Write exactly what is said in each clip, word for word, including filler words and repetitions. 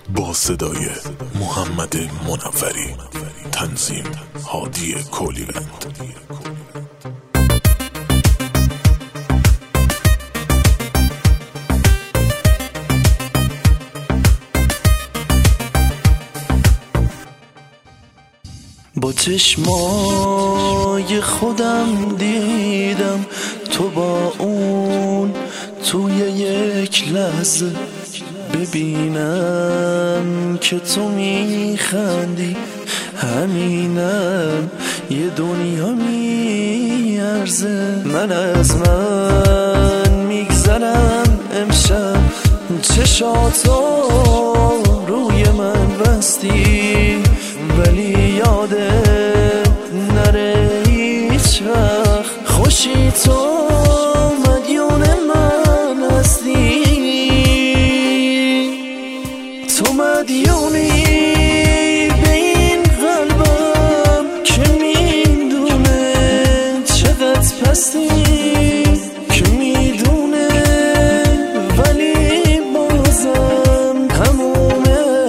با صدای محمد منوری، تنظیم هادی کولیوند. با چشمای خودم دیدم تو با اون توی یک لحظه، ببینم که تو میخندی، همینم یه دنیا میارزه. من از من میگذرم امشب، چشاتو روی من بستی، ولی یادت نره هیچ وقت خوشی تو مدیون من هستی. تو مدیونی به این قلبم که میدونه چقدر پستی، که میدونه ولی بازم هموم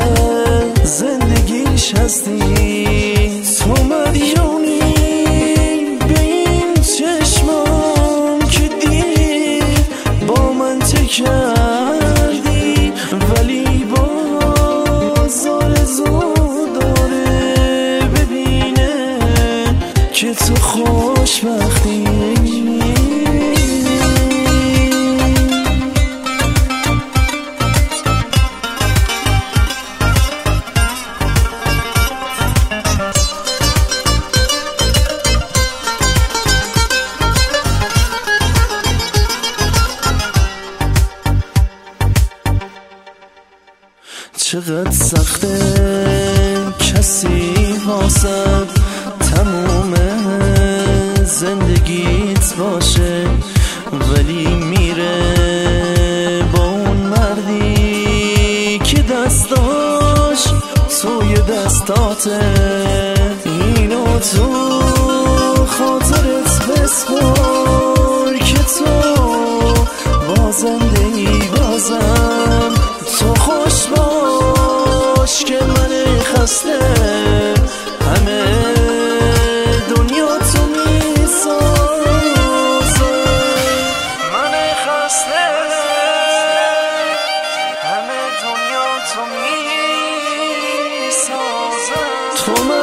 زندگیش هستی. تو مدیونی به این چشمام که دید با من چه کردی، ولی باز آرزو داره ببینه که تو خوشبختی. چقدر سخته کسی واسد تموم زندگیت باشه، ولی میره با اون مردی که دستاش توی دستاته. اینو تو خاطرت بسپار که تو بازنده ای، بازم تو خوش باش که من خسته همه دنیا تو میسازه. من خسته همه دنیا تو میسازه. تو